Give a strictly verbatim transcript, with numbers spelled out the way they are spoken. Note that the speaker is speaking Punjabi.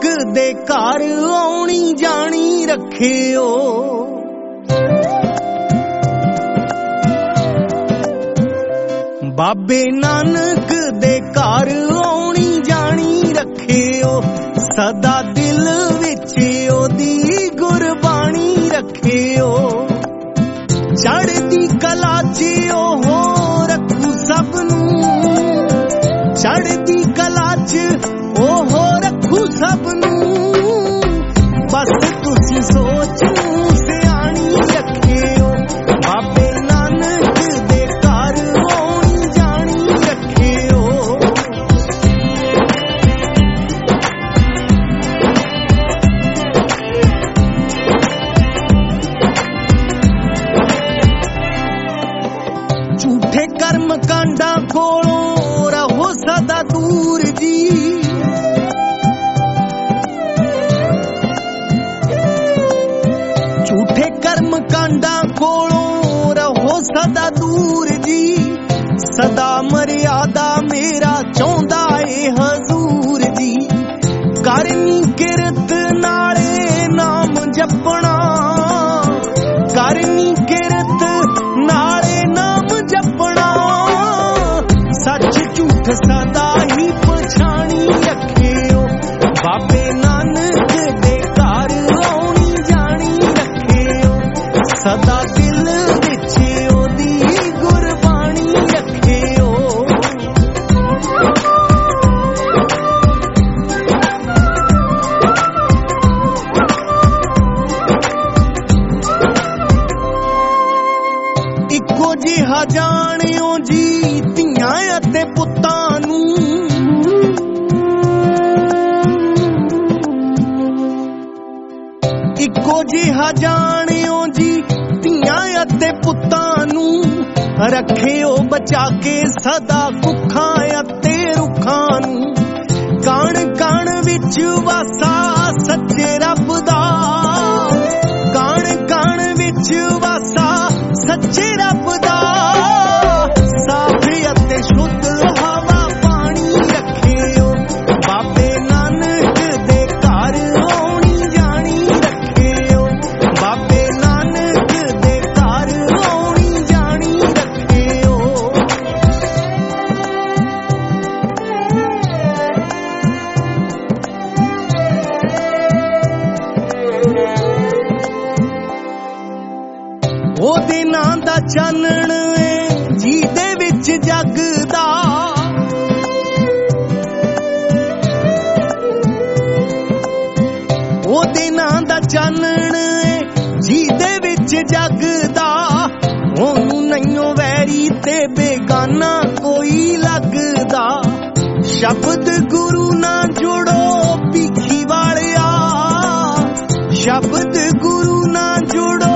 ਨਾਨਕ ਦੇ ਘਰ ਆਉਣੀ ਜਾਣੀ ਰੱਖਿਓ। ਬਾਬੇ ਨਾਨਕ ਦੇ ਘਰ ਆਉਣੀ ਜਾਣੀ ਰੱਖਿਓ। ਸਦਾ ਦਿਲ ਵਿੱਚ ਉਹਦੀ ਗੁਰਬਾਣੀ ਰੱਖਿਓ। ਚੜ੍ਹਦੀ ਕਲਾ ਚ ਉਹ ਰੱਖੂ ਸਭ ਨੂੰ, ਚੜ੍ਹਦੀ ਕਲਾ ਚ ਉਹ ਰੱਖੂ ਸਭ ਨੂੰ। ਬਸ ਤੁਸੀਂ ਸੋਚ ਨੂੰ ਸਿਆਣੀ ਰੱਖਿਓ। ਬਾਬੇ ਨਾਨਕ ਦੇ ਘਰ ਆਉਣੀ ਜਾਣੀ ਰੱਖਿਓ। ਝੂਠੇ ਕਰਮ ਕਾਂਡਾਂ ਕੋਲੋਂ ਰਹੋ ਸਦਾ ਦੂਰ ਜੀ। ਝੂਠੇ ਕਰਮ ਕਾਂਡਾਂ ਕੋਲੋਂ ਰਹੋ ਸਦਾ ਦੂਰ ਜੀ। ਸਦਾ ਮਰਿਆਦਾ ਮੇਰਾ ਚਾਹੁੰਦਾ ਏ ਹਜ਼ੂਰ ਜੀ। ਕਰਨੀ ਕਿਰਤ ਨਾਲੇ ਨਾਮ ਜਪਣਾ, ਕਰਨੀ ਕਿਰਤ ਨਾਲੇ ਨਾਮ ਜਪਣਾ। ਸੱਚ ਝੂਠ ਸਦਾ ਹੀ ਪਛਾਣੀ ਰੱਖਿਓ। ਬਾਬੇ ਨਾਨਕ ਦੇ ਘਰ ਆਉਣੀ ਜਾਣੀ ਰੱਖਿਓ। ਸਦਾ ਦਿਲ ਵਿੱਚ ਉਹਦੀ ਗੁਰਬਾਣੀ ਰੱਖਿਓ। ਇੱਕੋ ਜਿਹਾ ਜਾਣਿਓ ਜੀ ਧੀਆਂ ਅਤੇ ਪੁੱਤਾਂ ਨੂੰ। ਇੱਕੋ ਜਿਹਾ ਜਾਣਿਓ ਜੀ ਧੀਆਂ ਅਤੇ ਪੁੱਤਾਂ ਨੂੰ। ਰੱਖਿਓ ਬਚਾ ਕੇ ਸਦਾ ਕੁੱਖਾਂ ਅਤੇ ਰੁੱਖਾਂ ਨੂੰ। ਕਣ ਕਣ ਵਿੱਚ ਵਾਸਾ ਸੱਚੇ ਰੱਬ ਦਾ, ਕਣ ਕਣ ਵਿੱਚ ਵਾਸਾ ਸੱਚੇ ਰੱਬ ਦਾ। ਸਾਫ਼ ਅਤੇ ਸ਼ੁੱਧ ਹਵਾ ਪਾਣੀ ਰੱਖਿਓ। ਬਾਬੇ ਨਾਨਕ ਦੇ ਘਰ ਆਉਣੀ ਜਾਣੀ ਰੱਖਿਓ। ਬਾਬੇ ਨਾਨਕ ਦੇ ਘਰ ਆਉਣੀ ਜਾਣੀ ਰੱਖਿਓ। ਉਹਦੇ ਨਾਂ ਦਾ ਚਾਨਣ ਏ ਜਿਹਦੇ ਵਿੱਚ ਜਗਦਾ। ਉਹਦੇ ਨਾਂ ਦਾ ਚਾਨਣ ਏ ਜਿਹਦੇ ਵਿੱਚ ਜਗਦਾ। ਉਹਨੂੰ ਨਹੀਂਓ ਵੈਰੀ ਤੇ ਬੇਗਾਨਾ ਕੋਈ ਲੱਗਦਾ। ਸ਼ਬਦ ਗੁਰੂ ਨਾਲ ਜੁੜੋ ਭੀਖੀ ਵਾਲਿਆ, ਸ਼ਬਦ ਗੁਰੂ ਨਾਲ ਜੁੜੋ